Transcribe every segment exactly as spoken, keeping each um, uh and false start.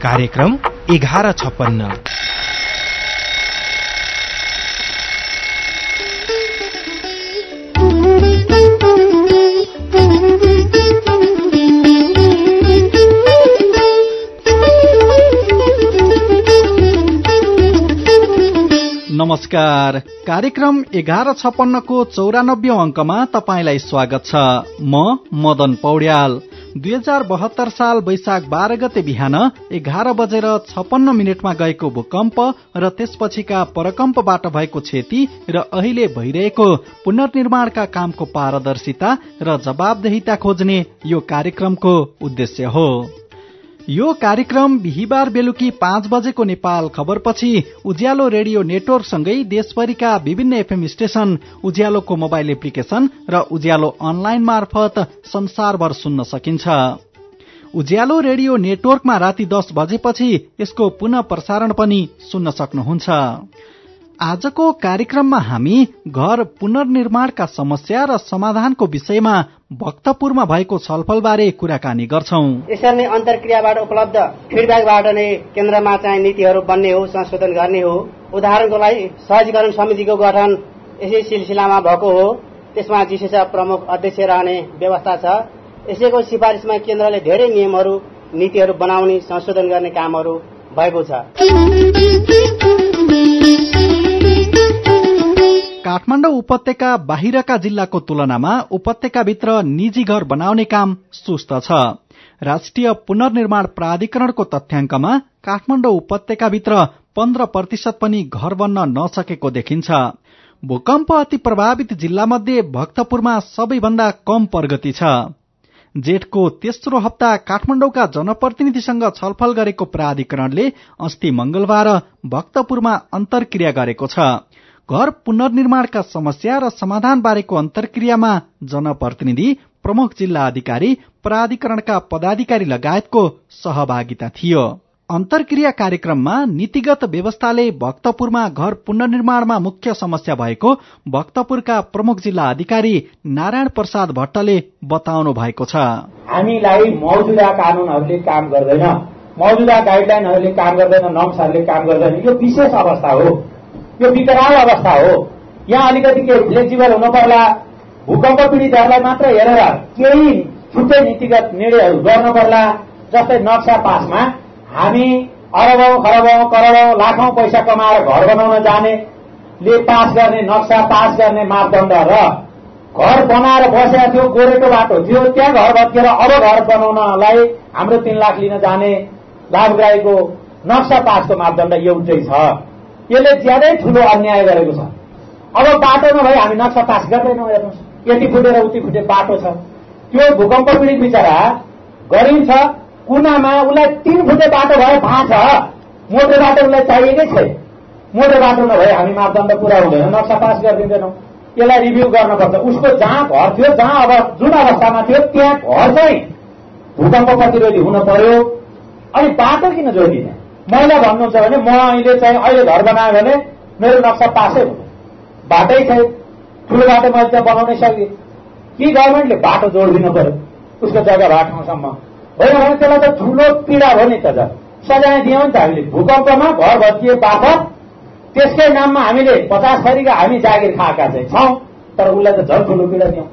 कार्यक्रम एघार छप्पन्न। नमस्कार। कार्यक्रम एघार छप्पन्नको चौरानब्बे अंकमा तपाईंलाई स्वागत छ। म मदन पौड्याल। दुई हजार बहत्तर साल वैशाख बाह्र गते बिहान एघार बजेर छप्पन्न मिनटमा गएको भूकम्प र त्यसपछिका परकम्पबाट भएको क्षति र अहिले भइरहेको पुनर्निर्माणका कामको पारदर्शिता र जवाबदेहिता खोज्ने यो कार्यक्रमको उद्देश्य हो। यो कार्यक्रम बिहिबार बेलुकी पाँच बजेको नेपाल खबरपछि उज्यालो रेडियो नेटवर्कसँगै देशभरिका विभिन्न एफएम स्टेशन, उज्यालोको मोबाइल एप्लिकेशन र उज्यालो अनलाइन मार्फत संसारभर सुन्न सकिन्छ। उज्यालो रेडियो नेटवर्कमा राति दस बजेपछि यसको पुनः प्रसारण पनि सुन्न सक्नुहुन्छ। आजको कार्यक्रममा हामी घर पुनर्निर्माणका समस्या र समाधानको विषयमा भक्तपुरमा भएको छलफलबारे कुराकानी गर्छौं। यसरी नै अन्तर्क्रियाबाट उपलब्ध फिडब्याकबाट नै केन्द्रमा चाहिँ नीतिहरू बन्ने हो, संशोधन गर्ने हो। उदाहरणको लागि सहजीकरण समितिको गठन यसै सिलसिलामा भएको हो। त्यसमा जिसिएस प्रमुख अध्यक्ष रहने व्यवस्था छ। यसैको सिफारिसमा केन्द्रले धेरै नियमहरू, नीतिहरू बनाउने, संशोधन गर्ने कामहरू भएको छ। काठमाडौँ उपत्यका बाहिरका जिल्लाको तुलनामा उपत्यकाभित्र निजी घर बनाउने काम सुस्त छ। राष्ट्रिय पुनर्निर्माण प्राधिकरणको तथ्याङ्कमा काठमाडौँ उपत्यकाभित्र पन्ध्र प्रतिशत पनि घर बन्न नसकेको देखिन्छ। भूकम्प अति प्रभावित जिल्लामध्ये भक्तपुरमा सबैभन्दा कम प्रगति छ। जेठको तेस्रो हप्ता काठमाडौँका जनप्रतिनिधिसँग छलफल गरेको प्राधिकरणले अस्ति मंगलबार भक्तपुरमा अन्तर्क्रिया गरेको छ। घर पुनर्निर्माणका समस्या र समाधान बारेको अन्तर्क्रियामा जनप्रतिनिधि, प्रमुख जिल्ला अधिकारी, प्राधिकरणका पदाधिकारी लगायतको सहभागिता थियो। अन्तर्क्रिया कार्यक्रममा नीतिगत व्यवस्थाले भक्तपुरमा घर पुनर्निर्माणमा मुख्य समस्या भएको भक्तपुरका प्रमुख जिल्ला अधिकारी नारायण प्रसाद भट्टले बताउनु भएको छ। हामीलाई मौजुदा कानूनहरूले काम गर्दैन, मौजुदा गाइडलाइनहरूले काम गर्दैन, नर्म्सहरूले काम गर्दैन। यो विशेष अवस्था हो, यो विकराल अवस्था हो। यहाँ अलिकति के फ्लेक्सिबल हुनु पर्ला। भूकम्प पीडितहरूलाई मात्र हेरेर केही छुट्टै नीतिगत निर्णयहरू गर्नु पर्ला। जस्तै नक्सा पासमा हामी अरबौं खरबौं करोडौं लाखौं पैसा कमाएर घर बनाउन जानेले पास गर्ने नक्सा पास गर्ने मापदण्ड र घर बनाएर बसेका थियो, गोरेको बाटो थियो, त्यहाँ घर भत्केर अब घर बनाउनलाई हाम्रो तीन लाख लिन जाने लाभग्राहीको नक्सा पासको मापदण्ड एउटै छ। यसले ज्यादै ठूलो अन्याय गरेको छ। अब बाटो नभए हामी नक्सा पास गर्दैनौँ। हेर्नुहोस्, यति फुटेर उति फुटे बाटो छ। त्यो भूकम्प पीडित बिचरा गरिब छ, कुनामा उसलाई तीन फुटे बाटो भए थाहा छ। मोटो बाटो उसलाई चाहिएकै छैन। मोटो बाटो नभए हामी मापदण्ड पूरा हुँदैन, नक्सा पास गरिदिँदैनौँ। यसलाई रिभ्यू गर्नुपर्छ। उसको जहाँ घर थियो, जहाँ अब जुन अवस्थामा थियो त्यहाँ घर चाहिँ भूकम्प प्रतिरोधी हुन पर्यो। अनि बाटो किन जोडिने? मैले भन्नुहुन्छ भने म अहिले चाहिँ अहिले घर बनायो भने मेरो नक्सा पासै हुँदैन, बाटै छैन। ठुलो बाटो मैले त्यहाँ बनाउनै सकेँ कि गभर्मेन्टले बाटो जोडिदिनु पर्यो उसको जग्गा भए ठाउँसम्म? होइन भने त्यसलाई त ठुलो पीडा हो नि त। सजाय दियौँ नि त हामीले। भूकम्पमा घर भत्किए बापत त्यसकै नाममा हामीले पचास थरीका हामी जागिर खाएका चाहिँ छौँ, तर उसलाई त झन् ठुलो पीडा दियौँ।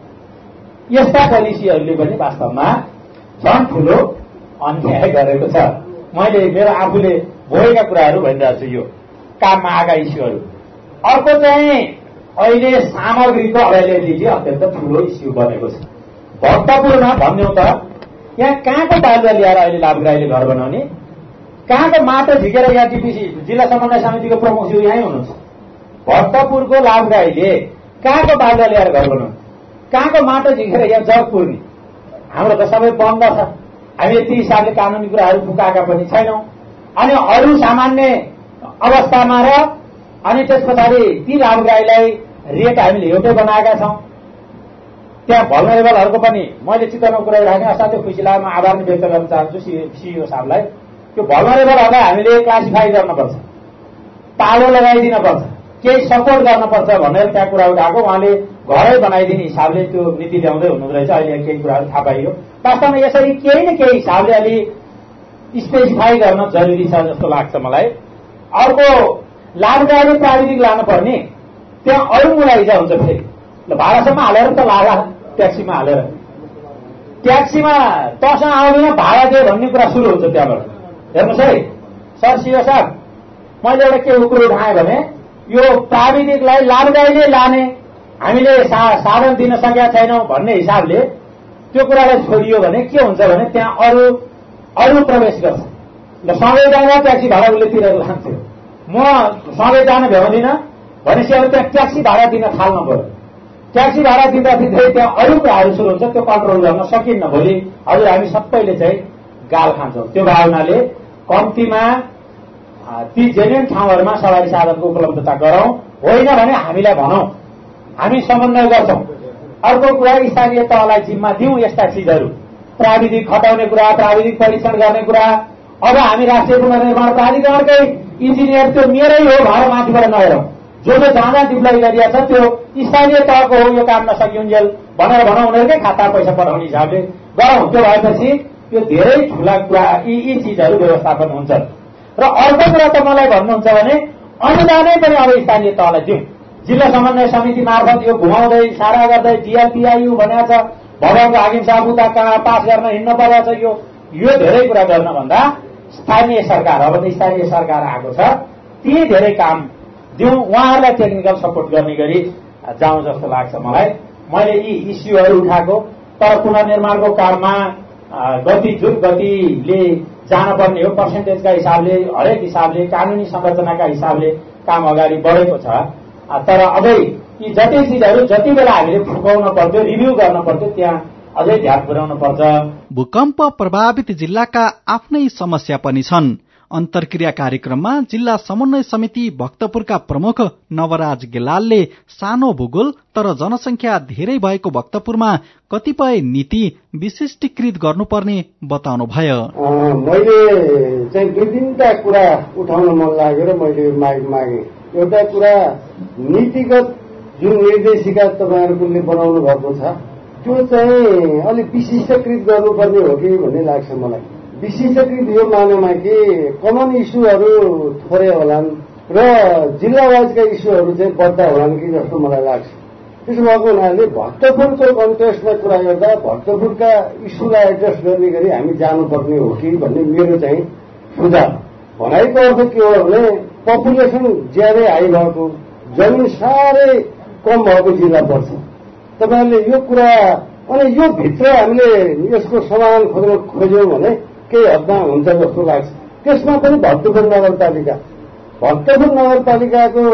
यस्ता पोलिसीहरूले पनि वास्तवमा झन् ठुलो अन्याय गरेको छ। मैले मेरो आफूले भोगेका कुराहरू भनिरहेको छु, यो काममा आएका इस्युहरू। अर्को चाहिँ अहिले सामग्रीको अभाइलेबिलिटी अत्यन्त ठुलो इस्यु बनेको छ। भक्तपुरमा भनिदिउँ त, यहाँ कहाँको बालुवा ल्याएर अहिले लाभग्राहीले घर बनाउने? कहाँको माटो झिकेर यहाँ टिपिसी जिल्ला समन्वय समितिको प्रमुख यहीँ हुनुहुन्छ। भक्तपुरको लाभग्राहीले कहाँको बालुवा ल्याएर घर बनाउने? कहाँको माटो झिकेर यहाँ जग पुर्ने? हाम्रो त सबै बन्द छ। हामी यति हिसाबले कानुनी कुराहरू फुकाएका पनि छैनौँ। अनि अरू सामान्य अवस्थामा र अनि त्यस पछाडि ती लाभग्राहीलाई रेट हामीले एउटै बनाएका छौँ। त्यहाँ भल्नरेबलहरूको पनि मैले चित्तमा कुरा राखेँ। असाध्यै खुसी लाग्यो। म आभार पनि व्यक्त गर्न चाहन्छु सिइओ साहबलाई। त्यो भल्नरेबलहरूलाई हामीले क्लासिफाई गर्नुपर्छ, तालो लगाइदिनुपर्छ, केही सपोर्ट गर्नुपर्छ भनेर त्यहाँ कुरा उठाएको। उहाँले घरै बनाइदिने हिसाबले त्यो नीति ल्याउँदै हुनुहुँदो रहेछ। अहिले केही कुराहरू थाहा पाइयो। वास्तवमा यसरी केही न केही हिसाबले अलि स्पेसिफाई गर्न जरुरी छ जस्तो लाग्छ मलाई। अर्को लाभकारी प्राविधिक लानु पर्ने, त्यहाँ अरू मुलाइजा हुन्छ फेरि। ल भाडासम्म हालेर त लागा ट्याक्सीमा हालेर, ट्याक्सीमा तसँग आउँदैन भाडा दियो भन्ने कुरा सुरु हुन्छ त्यहाँबाट। हेर्नुहोस् है सर सिओ साहब, मैले एउटा के उकुरो उठाएँ भने यो प्राविधिकलाई लाभदायीले लाने, हामीले सा साधन दिन सकेका छैनौँ भन्ने हिसाबले त्यो कुरालाई छोडियो भने के हुन्छ भने त्यहाँ अरू अरू प्रवेश गर्छ। ल सँगै जाँदा ट्याक्सी भाडा उसले तिरेर लान्थ्यो, म सँगै जान भ्याउँदिनँ भनेपछि अब त्यहाँ ट्याक्सी भाडा दिन थाल्नु पर्यो। ट्याक्सी भाडा दिँदा दिँदै त्यहाँ अरू कुराहरू सुरु हुन्छ, त्यो कन्ट्रोल गर्न सकिन्न। भोलि हजुर हामी सबैले चाहिँ गाल खान्छौँ। त्यो भावनाले कम्तीमा ती जेन्युन ठाउँहरूमा सवारी साधनको उपलब्धता गरौँ, होइन भने हामीलाई भनौँ, हामी समन्वय गर्छौँ। अर्को कुरा स्थानीय तहलाई जिम्मा दिउँ यस्ता चिजहरू, प्राविधिक खटाउने कुरा, प्राविधिक परीक्षण गर्ने कुरा। अब हामी राष्ट्रिय पुनर्निर्माण प्राधिकरणकै इन्जिनियर त्यो मेरै हो भनेर माथिबाट नहेरौँ, जो जो जहाँ जहाँ डिप्लोइ गरिएको छ त्यो स्थानीय तहको हो, यो काम नसकिउन्जेल भनेर भनौँ, उनीहरूकै खाता पैसा पठाउने हिसाबले गरौँ। त्यो भएपछि यो धेरै ठुला कुरा यी यी चिजहरू व्यवस्थापन हुन्छ। र अर्को कुरा त मलाई भन्नुहुन्छ भने अनुदानै पनि अब स्थानीय तहलाई दिउँ। जिल्ला समन्वय समिति मार्फत यो घुमाउँदै सारा गर्दै डिआरपिआइयु भनेको छ, भवनको हाकिम साहब उता कहाँ पास गर्न हिँड्न परेको छ। यो यो धेरै कुरा गर्नभन्दा स्थानीय सरकार, अब त स्थानीय सरकार आएको छ, ती धेरै काम दिउँ, उहाँहरूलाई टेक्निकल सपोर्ट गर्ने गरी जाउँ जस्तो लाग्छ मलाई। मैले यी इस्युहरू उठाएको, तर पुनर्निर्माणको काममा गति जुन गतिले जानुपर्ने हो, पर्सेन्टेजका हिसाबले, हरेक हिसाबले, कानुनी संरचनाका हिसाबले काम अगाडि बढेको छ। तर अझै यी जति चिजहरू जति बेला हामीले फुकाउन पर्थ्यो, रिभ्यू गर्न पर्थ्यो, त्यहाँ अझै ध्यान पुर्याउनु पर्छ। भूकम्प प्रभावित जिल्लाका आफ्नै समस्या पनि छन्। अन्तर्क्रिया कार्यक्रममा जिल्ला समन्वय समिति भक्तपुरका प्रमुख नवराज गेलालले सानो भूगोल तर जनसंख्या धेरै भएको भक्तपुरमा कतिपय नीति विशिष्टीकृत गर्नुपर्ने बताउनु भयो। मैले चाहिँ दुई तीनटा कुरा उठाउन मन लाग्यो र मैले माग मागे। एउटा कुरा नीतिगत जुन निर्देशिका तपाईँहरूले बनाउनु भएको छ त्यो चाहिँ अलिक विशिष्टकृत गर्नुपर्ने हो कि भन्ने लाग्छ मलाई। विशिष्टकृत यो मानेमा कि कमन इस्युहरू थोरै होलान् र जिल्ला वाइजका इस्युहरू चाहिँ बढ्दा होलान् कि जस्तो मलाई लाग्छ। त्यसो भएको हुनाले भक्तपुरको कन्टेक्स्टमा कुरा गर्दा भक्तपुरका इस्युलाई एड्रेस गर्ने गरी हामी जानुपर्ने हो कि भन्ने मेरो चाहिँ सुझाव। भनाइको अर्थ के हो भने पपुलेसन ज्यादै हाई भएको, जमिन साह्रै कम भएको जिल्ला पर्छ। तपाईँहरूले यो कुरा अनि यो भित्र हामीले यसको समाधान खोज्न खोज्यौँ भने केही हदमा हुन्छ जस्तो लाग्छ। त्यसमा पनि भक्तपुर नगरपालिका भक्तपुर नगरपालिकाको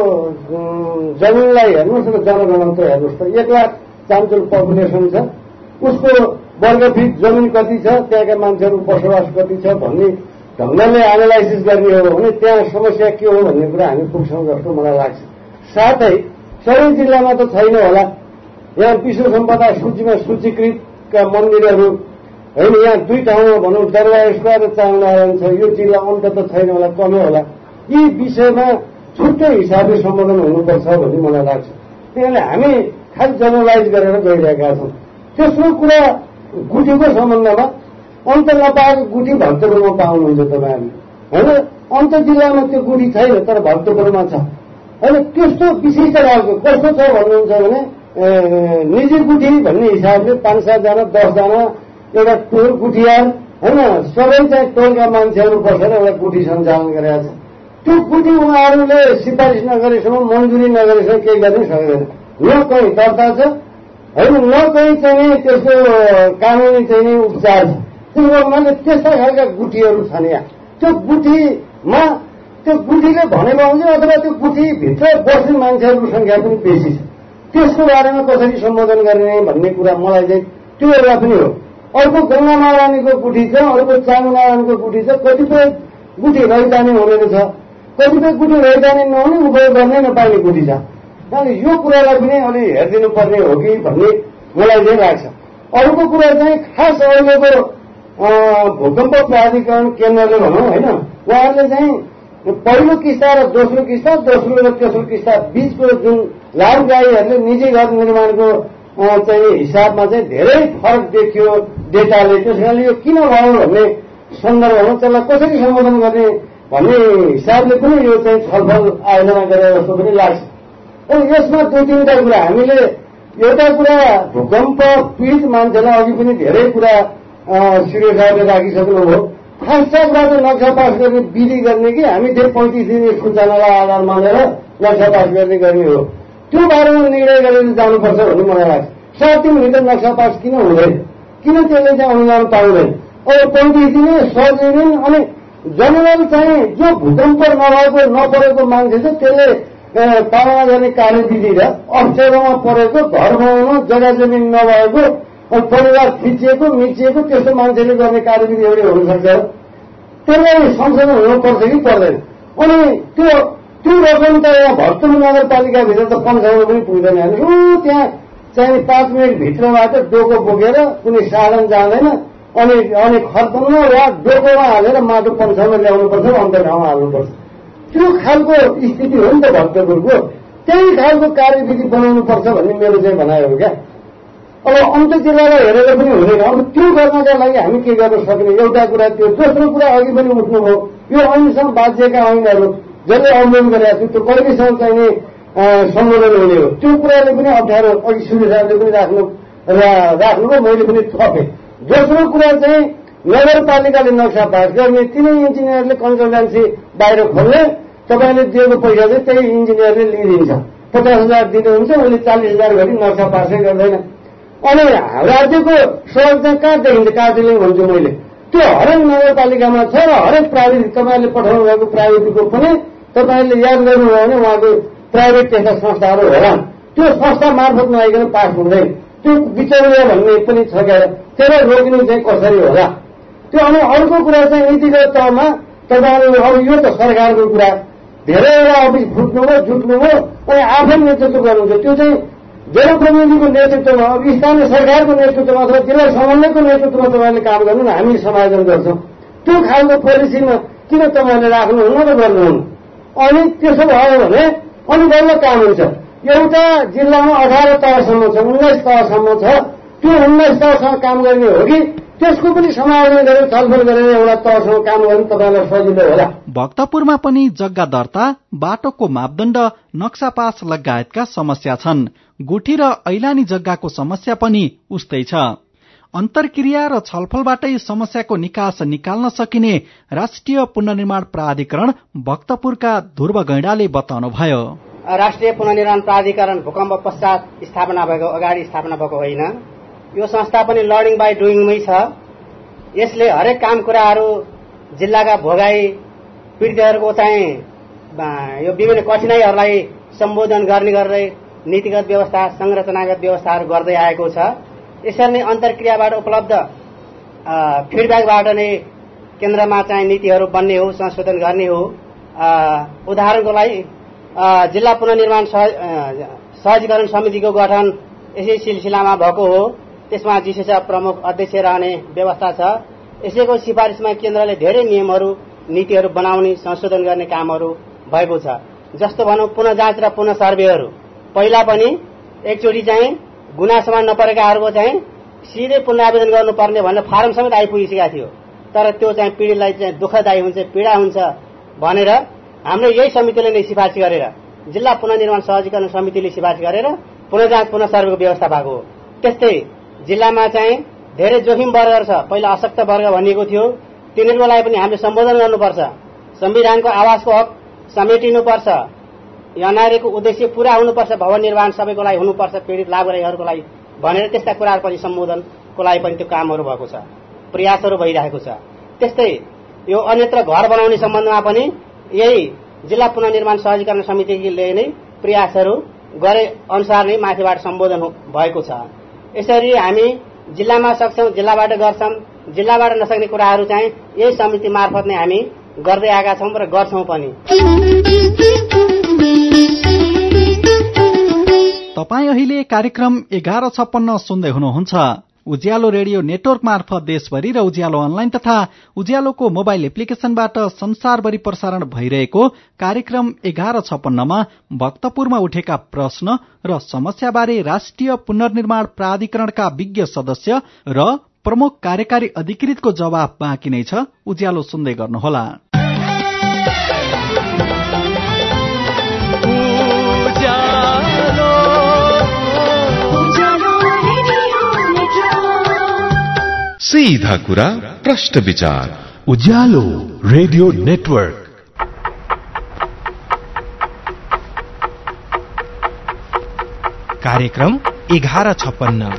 जमिनलाई हेर्नुहोस् र जनगणना हेर्नुहोस् त, एक लाख चान्चुल पपुलेसन छ, उसको वर्ग फिट जमिन कति छ, त्यहाँका मान्छेहरू बसोबास कति छ भन्ने ढङ्गले एनालाइसिस गर्ने हो भने त्यहाँ समस्या के हो भन्ने कुरा हामी पुग्छौँ जस्तो मलाई लाग्छ। साथै सबै जिल्लामा त छैन होला, यहाँ विश्व सम्पदा सूचीमा सूचीकृतका मन्दिरहरू होइन, यहाँ दुई ठाउँमा भनौँ दरबार स्क्वायर र चाङनारायण छ, यो जिल्ला अन्त त छैन होला, कमै होला। यी विषयमा छुट्टै हिसाबले सम्बोधन हुनुपर्छ भन्ने मलाई लाग्छ। त्यहाँले हामी खालि जनरलाइज गरेर गइरहेका छौँ। तेस्रो कुरा गुठीको सम्बन्धमा अन्त नपाएको गुठी भक्तपुरमा पाउनुहुन्छ तपाईँहरूले होइन, अन्त जिल्लामा त्यो गुठी छैन तर भक्तपुरमा छ होइन। त्यस्तो विशिष्ट खालको कस्तो छ भन्नुहुन्छ भने निजी गुठी भन्ने हिसाबले पाँच सातजना दसजना एउटा टोल गुठियार होइन, सबै चाहिँ टोलका मान्छेहरू बसेर एउटा गुठी सञ्चालन गरेका छ। त्यो गुठी उहाँहरूले सिफारिस नगरेसम्म, मन्जुरी नगरेसम्म केही गर्नै सक्दैन। न कहीँ दर्ता छ होइन, न कहीँ चाहिँ त्यसको कानुनी चाहिँ उपचार छ। त्यसो उनीहरूले त्यस्ता खालका गुठीहरू छन् यहाँ। त्यो गुठीमा त्यो गुठीले भनेको हुन्छ अथवा त्यो गुठीभित्र बस्ने मान्छेहरूको संख्या पनि बेसी छ। त्यसको बारेमा कसरी सम्बोधन गर्ने भन्ने कुरा मलाई चाहिँ त्यो एउटा पनि हो। अर्को गंगा महारानीको गुठी छ, अर्को चाङनारायणको गुठी छ, कतिपय गुठी रैदानी हुने छ, कतिपय गुठी रैदानी नहुने उपयोग गर्नै नपाइने गुठी छ। अनि यो कुरालाई पनि अलि हेरिदिनु पर्ने हो कि भन्ने मलाई चाहिँ लाग्छ। अर्को कुरा चाहिँ खास अहिलेको भूकम्प प्राधिकरण केन्द्रले भनौँ होइन, उहाँहरूले चाहिँ पहिलो किस्ता र दोस्रो किस्ता, दोस्रो र तेस्रो किस्ता बीचको जुन लाभदायीहरूले निजी घर निर्माणको चाहिँ हिसाबमा चाहिँ धेरै फरक देखियो डेटाले। त्यस कारणले यो किन भयो भन्ने सन्दर्भमा त्यसलाई कसरी सम्बोधन गर्ने भन्ने हिसाबले पनि यो चाहिँ छलफल आयोजना गरे जस्तो पनि लाग्छ। अनि यसमा दुई तिनवटा कुरा हामीले एउटा कुरा भूकम्प पीडित मान्छेलाई अघि पनि धेरै कुरा श्री साहबले राखिसक्नुभयो। खासमा कुरा चाहिँ नक्सा पास गर्ने विधि गर्ने कि हामी त्यो पैँतिस दिने सूचनालाई आधार मानेर नक्सा पास गर्ने गर्ने हो, त्यो बारेमा निर्णय गरेर जानुपर्छ भन्ने मलाई लाग्छ। सात दिनभित्र नक्सा पास किन हुँदैन, किन त्यसले चाहिँ अनुदान पाउँदैन? अब पैँतिस दिने सय दिन अनि जनरल चाहिँ जो भूकम्प नभएको नपरेको मान्छे छ त्यसले पालना गर्ने कार्यविधि र अप्ठ्यारोमा परेको घर बनाउन जग्गा जमिन नभएको परिवार थिचिएको मिचिएको त्यस्तो मान्छेले गर्ने कार्यविधि एउटै हुनसक्छ। त्यसलाई संशोधन हुनुपर्छ कि पर्दैन? अनि त्यो त्यो रकम त यहाँ भक्तपुर नगरपालिकाभित्र त पन्ध्र पनि पुग्दैन। ऊ त्यहाँ चाहिँ पाँच मिनट भित्रबाट डोको बोकेर कुनै साधन जाँदैन अनि अनि खर्तमा वा डोकोमा हालेर माटो पन्साउन ल्याउनुपर्छ, अन्त ठाउँमा हाल्नुपर्छ। त्यो खालको स्थिति हो नि त भक्तपुरको। त्यही खालको कार्यविधि बनाउनुपर्छ भन्ने मेरो चाहिँ भनाइ हो क्या। अब अन्त जिल्लालाई हेरेर पनि हुँदैन। अब त्यो गर्नका लागि हामी के गर्न सक्ने? एउटा कुरा त्यो। दोस्रो कुरा अघि पनि उठ्नुभयो, यो ऐनसँग बाध्यका ऐनहरू जसले अवलम्बन गरेका छु त्यो कहिलेसम्म चाहिँ सम्बोधन हुने हो, त्यो कुराले पनि अप्ठ्यारो अघि सूर्य साहबले पनि राख्नु राख्नुभयो, मैले पनि थपेँ। दोस्रो कुरा चाहिँ नगरपालिकाले नक्सा पास गर्ने, तिनै इन्जिनियरले कन्सल्टेन्सी बाहिर खोल्ने, तपाईँले दिएको पैसा चाहिँ त्यही इन्जिनियरले लिइदिन्छ। पचास हजार दिनुहुन्छ, उसले चालिस हजार गरी नक्सा पासै गर्दैन। अनि राज्यको सडक चाहिँ कहाँ देखिन्छ? काठमाडौँ भन्छु मैले। त्यो हरेक नगरपालिकामा छ र हरेक प्राविधिक तपाईँले पठाउनु भएको प्राविधिकको पनि तपाईँले याद गर्नुभयो भने उहाँको प्राइभेट त्यस्ता संस्थाहरू होला, त्यो संस्था मार्फत नआइकन पास हुँदैन। त्यो बिचौलिया भन्ने पनि छ क्या, त्यसलाई रोक्नु चाहिँ कसरी होला? त्यो अनि अर्को कुरा चाहिँ नीतिगत तहमा तपाईँले अब यो त सरकारको कुरा, धेरैवटा अफिस फुट्नुभयो जुट्नुभयो अनि आफै नेतृत्व गर्नुहुन्छ। त्यो चाहिँ जनप्रतिनिधिको नेतृत्वमा, अब स्थानीय सरकारको नेतृत्वमा अथवा जिल्ला समन्वयको नेतृत्वमा तपाईँले काम गर्नु न, हामी समायोजन गर्छौँ। त्यो खालको पोलिसीमा किन तपाईँले राख्नुहुन्न र गर्नुहुन्न? अनि त्यसो भयो भने अनि बल्ल काम हुन्छ। एउटा जिल्लामा अठार तहसम्म छ, उन्नाइस तहसम्म छ। त्यो उन्नाइस तहसँग काम गर्ने हो कि त्यसको पनि समायोजन गरेर छलफल गरेर एउटा तहसँग काम गर्नु तपाईँलाई सजिलो होला। भक्तपुरमा पनि जग्गा दर्ता, बाटोको मापदण्ड, नक्सा पास लगायतका समस्या छन्। गुठी र ऐलानी जग्गाको समस्या पनि उस्तै छ। अन्तर्क्रिया र छलफलबाटै समस्याको निकास निकाल्न सकिने राष्ट्रिय पुनर्निर्माण प्राधिकरण भक्तपुरका ध्रुव गैंडाले बताउनुभयो। राष्ट्रिय पुनर्निर्माण प्राधिकरण भूकम्प पश्चात स्थापना भएको, अगाडि स्थापना भएको होइन। यो संस्था पनि लर्निङ बाई डुइङमै छ। यसले हरेक काम कुराहरू जिल्लाका भोगाई पीडितहरूको चाहिँ यो विभिन्न कठिनाईहरूलाई सम्बोधन गर्ने गर्दै नीतिगत व्यवस्था, संरचनागत व्यवस्थाहरू गर्दै आएको छ। यसरी नै अन्तर्क्रियाबाट उपलब्ध फिडब्याकबाट नै केन्द्रमा चाहिँ नीतिहरू बन्ने हो, संशोधन गर्ने हो। उदाहरणको लागि जिल्ला पुनर्निर्माण सहजीकरण समितिको गठन यसै सिलसिलामा भएको हो। त्यसमा जिसिएस प्रमुख अध्यक्ष रहने व्यवस्था छ। यसैको सिफारिसमा केन्द्रले धेरै नियमहरू, नीतिहरू बनाउने, संशोधन गर्ने कामहरू भएको छ। जस्तो भनौँ पुनः जाँच र पुनः सर्वेहरू। पहिला पनि एकचोटि चाहिँ गुनासोमा नपरेकाहरूको चाहिँ सिधै पुनरावेदन गर्नुपर्ने भनेर फारम समेत आइपुगिसकेका थियो। तर त्यो चाहिँ पीडितलाई चाहिँ दुःखदायी हुन्छ, पीडा हुन्छ भनेर हाम्रो यही समितिले नै सिफारिस गरेर, जिल्ला पुनर्निर्माण सहजीकरण समितिले सिफारिस गरेर पुनः जाँच पुनः सर्वेको व्यवस्था भएको हो। त्यस्तै जिल्लामा चाहिँ धेरै जोखिम वर्गहरू छ। पहिला अशक्त वर्ग भनिएको थियो, तिनीहरूको लागि पनि हामीले सम्बोधन गर्नुपर्छ। संविधानको आवासको हक समेटिनुपर्छ, एनआरएको उद्देश्य पूरा हुनुपर्छ, भवन निर्माण सबैको लागि हुनुपर्छ, पीडित लाभग्राहीहरूको लागि भनेर त्यस्ता कुराहरू पनि सम्बोधनको लागि पनि त्यो कामहरू भएको छ, प्रयासहरू भइरहेको छ। त्यस्तै यो अन्यत्र घर बनाउने सम्बन्धमा पनि यही जिल्ला पुनर्निर्माण सहजीकरण समितिले नै प्रयासहरू गरे अनुसार नै माथिबाट सम्बोधन भएको छ। यसरी हामी जिल्लामा सक्छौं, जिल्लाबाट गर्छौं, जिल्लाबाट नसक्ने कुराहरू चाहिँ यही समिति मार्फत नै हामी गर्दै आएका छौं र गर्छौं पनि। तपाईँ अहिले कार्यक्रम एघार छप्पन्न सुन्दै हुनुहुन्छ। उज्यालो रेडियो नेटवर्क मार्फत देशभरि र उज्यालो अनलाइन तथा उज्यालोको मोबाइल एप्लिकेशनबाट संसारभरि प्रसारण भइरहेको कार्यक्रम एघार छप्पन्नमा भक्तपुरमा उठेका प्रश्न र समस्याबारे राष्ट्रिय पुनर्निर्माण प्राधिकरणका विज्ञ सदस्य र प्रमुख कार्यकारी अधिकृतको जवाफ बाँकी नै छ। उज्यालो सुन्दै गर्नुहोला। सीधा कुरा प्रश्न विचार उज्यालो रेडियो नेटवर्क। कार्यक्रम एघार छप्पन्न।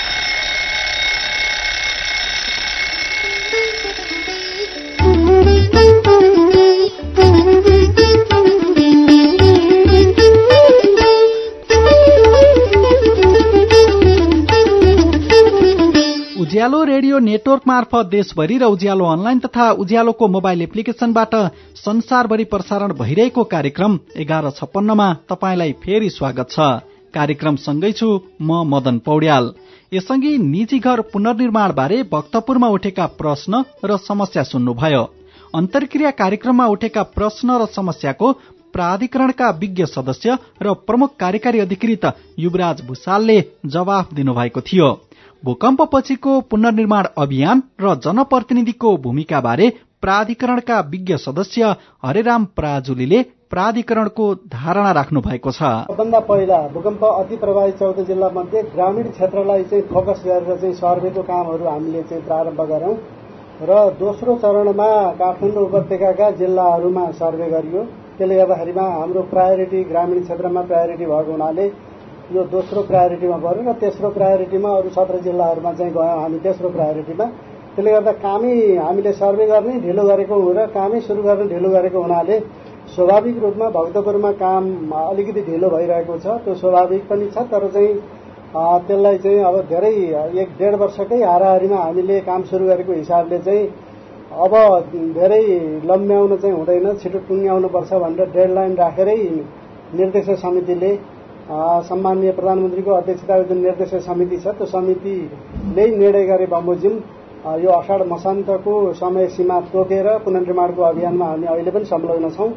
उज्यालो रेडियो नेटवर्क मार्फत देशभरि र उज्यालो अनलाइन तथा उज्यालोको मोबाइल एप्लिकेशनबाट संसारभरि प्रसारण भइरहेको कार्यक्रम एघार छप्पन्नमा तपाईंलाई फेरि स्वागत छ। कार्यक्रम सँगै छु म मदन पौड्याल। यसअघि निजी घर पुनर्निर्माण बारे भक्तपुरमा उठेका प्रश्न र समस्या सुन्नुभयो। अन्तर्क्रिया कार्यक्रममा उठेका प्रश्न र समस्याको प्राधिकरणका विज्ञ सदस्य र प्रमुख कार्यकारी अधिकृत युवराज भूषालले जवाफ दिनुभएको थियो। भूकम्पपछिको पुनर्निर्माण अभियान र जनप्रतिनिधिको भूमिका बारे प्राधिकरणका विज्ञ सदस्य हरेराम पराजुलीले प्राधिकरणको धारणा राख्नु भएको छ। सबभन्दा पहिला भूकम्प अति प्रभावित चौध जिल्ला मध्ये ग्रामीण क्षेत्रलाई चाहिँ फोकस गरेर चाहिँ सर्वेको कामहरू हामीले चाहिँ प्रारम्भ गरौं र दोस्रो चरणमा काठमाडौँ उपत्यकाका जिल्लाहरूमा सर्वे गरियो। त्यसले गर्दाखेरिमा हाम्रो प्रायोरिटी ग्रामीण क्षेत्रमा प्रायोरिटी भएको हुनाले यो दोस्रो प्रायोरिटीमा पर्यो र तेस्रो प्रायोरिटीमा अरू सत्र जिल्लाहरूमा चाहिँ गयौं हामी तेस्रो प्रायोरिटीमा। त्यसले गर्दा कामै हामीले सर्वे गर्ने ढिलो गरेको र कामै सुरु गर्न ढिलो गरेको हुनाले स्वाभाविक रूपमा भक्तपुरमा काम अलिकति ढिलो भइरहेको छ। त्यो स्वाभाविक पनि छ, तर चाहिँ त्यसलाई चाहिँ अब धेरै एक डेढ वर्षकै हाराहारीमा हामीले काम सुरु गरेको हिसाबले चाहिँ अब धेरै लम्ब्याउन चाहिँ हुँदैन, छिटो टुङ्ग्याउनुपर्छ भनेर डेडलाइन राखेरै निर्देशक समितिले सम्माननीय प्रधानमन्त्रीको अध्यक्षताको जुन निर्देशक समिति छ त्यो समितिले निर्णय गरे बमोजिम यो अषाढ मसान्तको समय सीमा तोकेर पुनर्निर्माणको अभियानमा हामी अहिले पनि संलग्न छौं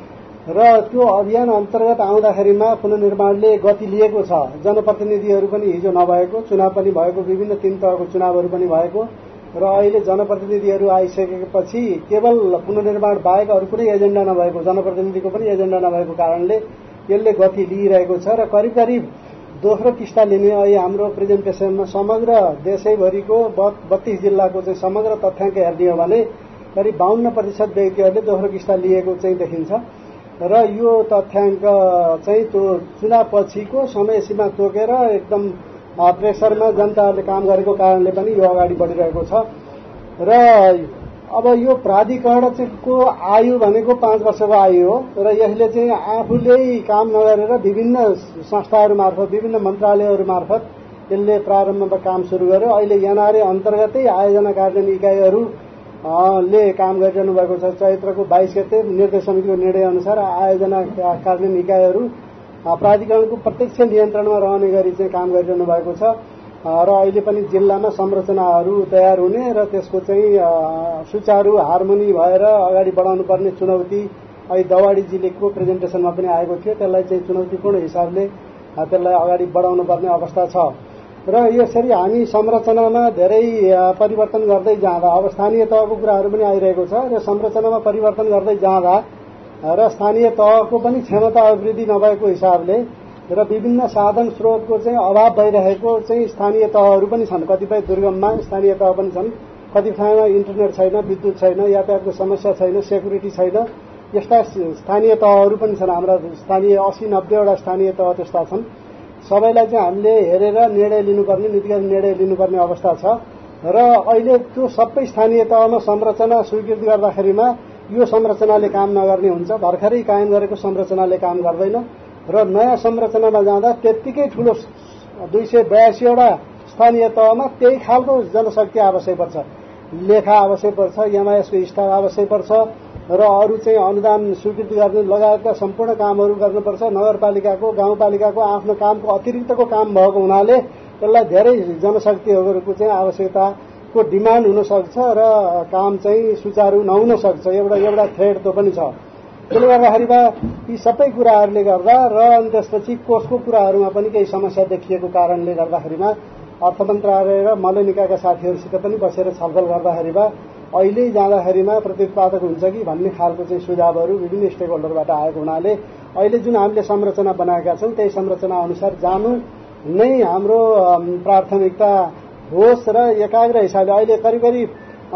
र त्यो अभियान अन्तर्गत आउँदाखेरिमा पुनर्निर्माणले गति लिएको छ। जनप्रतिनिधिहरू पनि हिजो नभएको, चुनाव पनि भएको, विभिन्न तीन तहको चुनावहरू पनि भएको र अहिले जनप्रतिनिधिहरू आइसकेपछि केवल पुनर्निर्माण बाहेक अरू कुनै एजेन्डा नभएको, जनप्रतिनिधिको पनि एजेन्डा नभएको कारणले यसले गति लिइरहेको छ र करिब करिब दोस्रो किस्ता लिने अहिले हाम्रो प्रेजेन्टेसनमा समग्र देशैभरिको बत्तीस जिल्लाको चाहिँ समग्र तथ्याङ्क हेर्ने हो भने करिब बाहन्न प्रतिशत व्यक्तिहरूले दोस्रो किस्ता लिएको चाहिँ देखिन्छ र यो तथ्याङ्क चाहिँ त्यो चुनाव पछिको समय सीमा तोकेर एकदम प्रेसरमा जनताहरूले काम गरेको कारणले पनि यो अगाडि बढिरहेको छ र अब यो प्राधिकरणको आयु भनेको पाँच वर्षको आयु हो र यसले चाहिँ आफूले काम नगरेर विभिन्न संस्थाहरू मार्फत विभिन्न मन्त्रालयहरू मार्फत यसले प्रारम्भमा काम सुरु गर्यो। अहिले एनआरए अन्तर्गतै आयोजना कार्यान्वयन इकाइहरू ले काम गरिरहनु भएको छ। चैत्रको बाइस गते निर्देशक समितिको निर्णय अनुसार आयोजना कार्यान्वयन इकाइहरू प्राधिकरणको प्रत्यक्ष नियन्त्रणमा रहने गरी चाहिँ काम गरिरहनु भएको छ र अहिले पनि जिल्लामा संरचनाहरू तयार हुने र त्यसको चाहिँ सुचारू हार्मोनी भएर अगाडि बढाउनु पर्ने चुनौती अहिले दवाडी जिल्लाको प्रेजेन्टेसनमा पनि आएको थियो। त्यसलाई चाहिँ चुनौतीपूर्ण हिसाबले त्यसलाई अगाडि बढाउनु पर्ने अवस्था छ र यसरी हामी संरचनामा धेरै परिवर्तन गर्दै जाँदा अब स्थानीय तहको कुराहरू पनि आइरहेको छ र संरचनामा परिवर्तन गर्दै जाँदा र स्थानीय तहको पनि क्षमता अभिवृद्धि नभएको हिसाबले र विभिन्न साधन स्रोतको चाहिँ अभाव भइरहेको चाहिँ स्थानीय तहहरू पनि छन्। कतिपय दुर्गममा स्थानीय तह पनि छन्, कति ठाउँमा इन्टरनेट छैन, विद्युत छैन, यातायातको समस्या छैन, सेक्युरिटी छैन, यस्ता स्थानीय तहहरू पनि छन्। हाम्रा स्थानीय अस्सी नब्बेवटा स्थानीय तह त्यस्ता छन्। सबैलाई चाहिँ हामीले हेरेर निर्णय लिनुपर्ने, नीतिगत निर्णय लिनुपर्ने अवस्था छ र अहिले त्यो सबै स्थानीय तहमा संरचना स्वीकृत गर्दाखेरिमा यो संरचनाले काम नगर्ने हुन्छ, भर्खरै कायम गरेको संरचनाले काम गर्दैन र नयाँ संरचनामा जाँदा त्यत्तिकै ठूलो दुई सय बयासीवटा स्थानीय तहमा त्यही खालको जनशक्ति आवश्यक पर्छ, लेखा आवश्यक पर्छ, एमआइएसको स्टाफ आवश्यक पर्छ र अरू चाहिँ अनुदान स्वीकृति गर्ने लगायतका सम्पूर्ण कामहरू गर्नुपर्छ। नगरपालिकाको गाउँपालिकाको आफ्नो कामको अतिरिक्तको काम भएको हुनाले त्यसलाई धेरै जनशक्तिहरूको चाहिँ आवश्यकताको डिमान्ड हुन सक्छ र काम चाहिँ सुचारू नहुन सक्छ। एउटा एउटा थ्रेड त्यो पनि छ। त्यसले गर्दाखेरिमा यी सबै कुराहरूले गर्दा र अनि त्यसपछि कोषको कुराहरूमा पनि केही समस्या देखिएको कारणले गर्दाखेरिमा अर्थ मन्त्रालय र मलनिकाका साथीहरूसित पनि बसेर छलफल गर्दाखेरिमा अहिले जाँदाखेरिमा प्रत्युत्पादक हुन्छ कि भन्ने खालको चाहिँ सुझावहरू विभिन्न स्टेक होल्डरबाट आएको हुनाले अहिले जुन हामीले संरचना बनाएका छौँ त्यही संरचना अनुसार जानु नै हाम्रो प्राथमिकता होस् र एकाग्र हिसाबले अहिले करिब करिब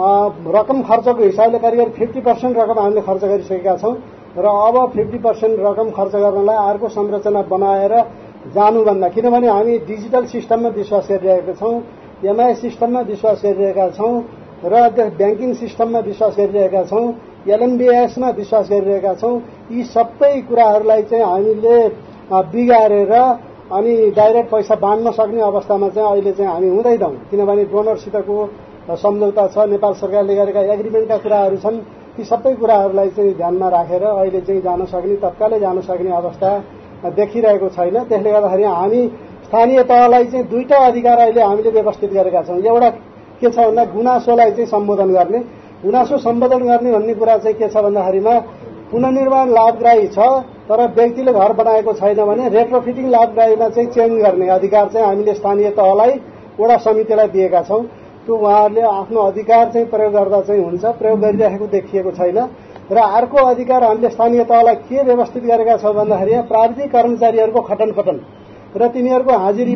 रकम खर्चको हिसाबले करिब करिब फिफ्टी पर्सेन्ट रकम हामीले खर्च गरिसकेका छौँ र अब फिफ्टी पर्सेन्ट रकम खर्च गर्नलाई अर्को संरचना बनाएर जानुभन्दा, किनभने हामी डिजिटल सिस्टममा विश्वास गरिरहेका छौँ, एमआई सिस्टममा विश्वास गरिरहेका छौँ र ब्याङ्किङ सिस्टममा विश्वास गरिरहेका छौँ, एलएमबीएसमा विश्वास गरिरहेका छौँ। यी सबै कुराहरूलाई चाहिँ हामीले बिगारेर अनि डाइरेक्ट पैसा बाँड्न सक्ने अवस्थामा चाहिँ अहिले चाहिँ हामी हुँदैनौँ, किनभने डोनरसितको सम्झौता छ, नेपाल सरकारले गरेका एग्रिमेन्टका कुराहरू छन्। ती सबै कुराहरूलाई चाहिँ ध्यानमा राखेर अहिले चाहिँ जान सक्ने, तत्कालै जान सक्ने अवस्था देखिरहेको छैन। त्यसले गर्दाखेरि हामी स्थानीय तहलाई चाहिँ दुईटा अधिकार अहिले हामीले व्यवस्थित गरेका छौँ। एउटा के छ भन्दा गुनासोलाई चाहिँ सम्बोधन गर्ने, गुनासो सम्बोधन गर्ने भन्ने कुरा चाहिँ के छ भन्दाखेरिमा पुनर्निर्माण लाभदायी छ तर व्यक्तिले घर बनाएको छैन भने रेट्रोफिटिङ लाभदायीमा चाहिँ चेन्ज गर्ने अधिकार चाहिँ हामीले स्थानीय तहलाई वडा समितिलाई दिएका छौँ। त्यो उहाँहरूले आफ्नो अधिकार चाहिँ प्रयोग गर्दा चाहिँ हुन्छ, प्रयोग गरिरहेको देखिएको छैन। र अर्को अधिकार हामीले स्थानीय तहलाई के व्यवस्थित गरेका छौँ भन्दाखेरि प्राविधिक कर्मचारीहरूको खटनपटन र तिनीहरूको हाजिरी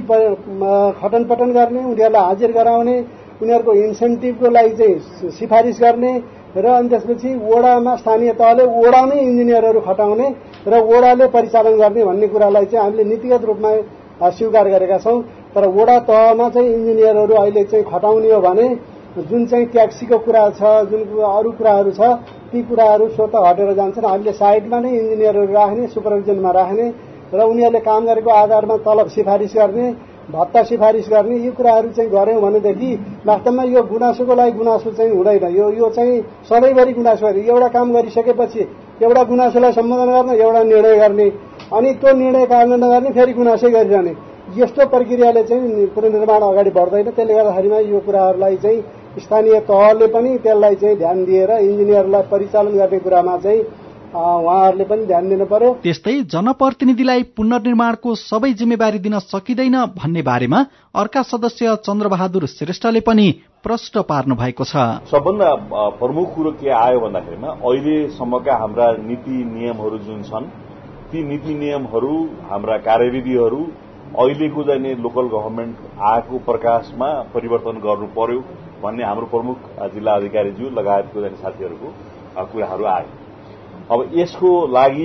खटनपटन गर्ने, उनीहरूलाई हाजिर गराउने, उनीहरूको इन्सेन्टिभको लागि चाहिँ सिफारिस गर्ने र अनि त्यसपछि वडामा स्थानीय तहले वडामै इन्जिनियरहरू खटाउने र वडाले परिचालन गर्ने भन्ने कुरालाई चाहिँ हामीले नीतिगत रूपमा स्वीकार गरेका छौँ। तर वडा तहमा चाहिँ इन्जिनियरहरू अहिले चाहिँ खटाउने हो भने जुन चाहिँ ट्याक्सीको कुरा छ, जुन अरू कुराहरू छ, ती कुराहरू स्वतः हटेर जान्छन्। हामीले साइडमा नै इन्जिनियरहरू राख्ने, सुपरभिजनमा राख्ने र उनीहरूले काम गरेको आधारमा तलब सिफारिस गर्ने, भत्ता सिफारिस गर्ने, यो कुराहरू चाहिँ गऱ्यौँ भनेदेखि वास्तवमा यो गुनासोको लागि गुनासो चाहिँ हुँदैन। यो यो चाहिँ सधैँभरि गुनासो गर्ने, एउटा काम गरिसकेपछि एउटा गुनासोलाई सम्बोधन गर्ने, एउटा निर्णय गर्ने, अनि त्यो निर्णय कार्यान्वयन नगर्ने, फेरि गुनासै गरिरहने, यस्तो प्रक्रियाले चाहिँ पुनर्निर्माण अगाडि बढ्दैन। त्यसले गर्दाखेरिमा यो कुराहरूलाई चाहिँ स्थानीय तहले पनि त्यसलाई चाहिँ ध्यान दिएर इन्जिनियरलाई परिचालन गर्ने कुरामा चाहिँ उहाँहरूले पनि ध्यान दिनु पर्यो। त्यस्तै जनप्रतिनिधिलाई पुनर्निर्माणको सबै जिम्मेवारी दिन सकिँदैन भन्ने बारेमा अर्का सदस्य चन्द्रबहादुर श्रेष्ठले पनि प्रश्न पार्नु भएको छ। सबभन्दा प्रमुख कुरो के आयो भन्दाखेरिमा अहिलेसम्मका हाम्रा नीति नियमहरू जुन छन् ती नीति नियमहरू, हाम्रा कार्यविधिहरू अहिलेको चाहिँ लोकल गभर्मेन्ट आएको प्रकाशमा परिवर्तन गर्नु पर्यो भन्ने हाम्रो प्रमुख जिल्ला अधिकारीज्यू लगायतको जाने साथीहरूको कुराहरू आए। अब यसको लागि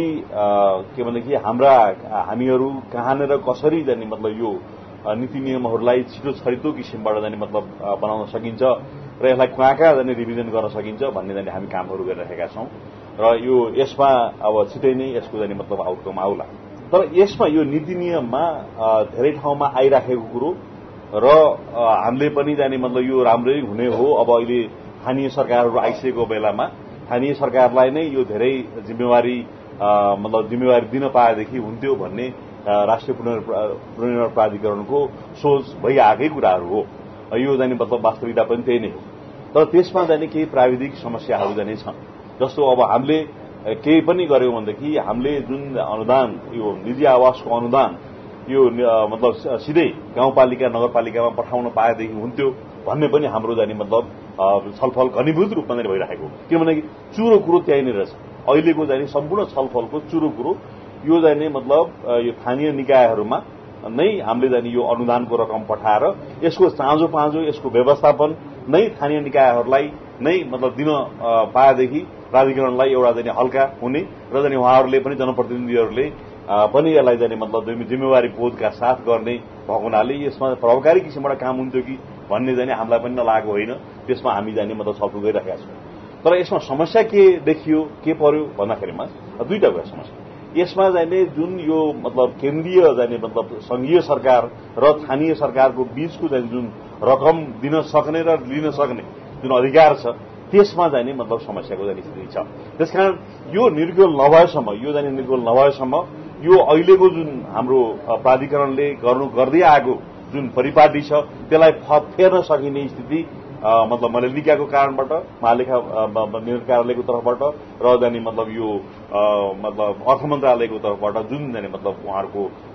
के भनेदेखि हाम्रा हामीहरू कहाँनिर कसरी जाने मतलब यो नीति नियमहरूलाई छिटो छरितो किसिमबाट जाने मतलब बनाउन सकिन्छ र यसलाई कहाँ कहाँ जाने रिभिजन गर्न सकिन्छ भन्ने जाने हामी कामहरू गरिरहेका छौँ र यो यसमा अब छिटै नै यसको जाने मतलब आउटकम आउला। तर यसमा यो नीति नियममा धेरै ठाउँमा आइराखेको कुरो र हामीले पनि जाने मतलब यो राम्रै हुने हो। अब अहिले स्थानीय सरकारहरू आइसकेको बेलामा स्थानीय सरकारलाई नै यो धेरै जिम्मेवारी मतलब जिम्मेवारी दिन पाएदेखि हुन्थ्यो भन्ने राष्ट्रिय पुनर्निर्माण प्राधिकरणको सोच भइआएकै कुराहरू हो। यो जाने मतलब वास्तविकता पनि त्यही नै हो। तर त्यसमा जाने केही प्राविधिक समस्याहरू जाने छन्। जस्तो अब हामीले केही पनि गर्यौं भनेदेखि हामीले जुन अनुदान यो निजी आवासको अनुदान यो मतलब सिधै गाउँपालिका नगरपालिकामा पठाउन पाएदेखि हुन्थ्यो भन्ने पनि हाम्रो जाने मतलब छलफल घनीभूत रूपमा नै भइरहेको। किनभने चुरो कुरो त्यही नै रहेछ। अहिलेको जाने सम्पूर्ण छलफलको चुरो कुरो यो जाने मतलब यो स्थानीय निकायहरूमा नै हामीले जाने यो अनुदानको रकम पठाएर यसको चाँजो पाँजो यसको व्यवस्थापन नै स्थानीय निकायहरूलाई नै मतलब दिन पाएदेखि प्राधिकरणलाई एउटा जाने हल्का हुने र जाने उहाँहरूले पनि जनप्रतिनिधिहरूले पनि यसलाई जाने मतलब जिम्मेवारी बोधका साथ गर्ने भएको हुनाले यसमा प्रभावकारी किसिमबाट काम हुन्थ्यो कि भन्ने जाने हामीलाई पनि नलागेको होइन। त्यसमा हामी जाने मतलब छलफल गरिरहेका छौँ। तर यसमा समस्या के देखियो के पर्यो भन्दाखेरिमा दुईटा कुरा समस्या। यसमा जाने जुन यो मतलब केन्द्रीय जाने मतलब संघीय सरकार र स्थानीय सरकारको बीचको जाने जुन रकम दिन सक्ने र लिन सक्ने जुन अधिकार छ त्यसमा जाने मतलब समस्याको जाने स्थिति छ। त्यसकारण यो निर्गोल नभएसम्म यो जाने निर्गोल नभएसम्म यो अहिलेको जुन हाम्रो प्राधिकरणले गर्नु गर्दै आएको जुन परिपाटी छ त्यसलाई फेर्न सकिने स्थिति मतलब मलेनिकाको कारणबाट महालेखा निर्णय कार्यालयको तर्फबाट र जाने मतलब यो मतलब अर्थ मन्त्रालयको तर्फबाट जुन जाने मतलब उहाँहरूको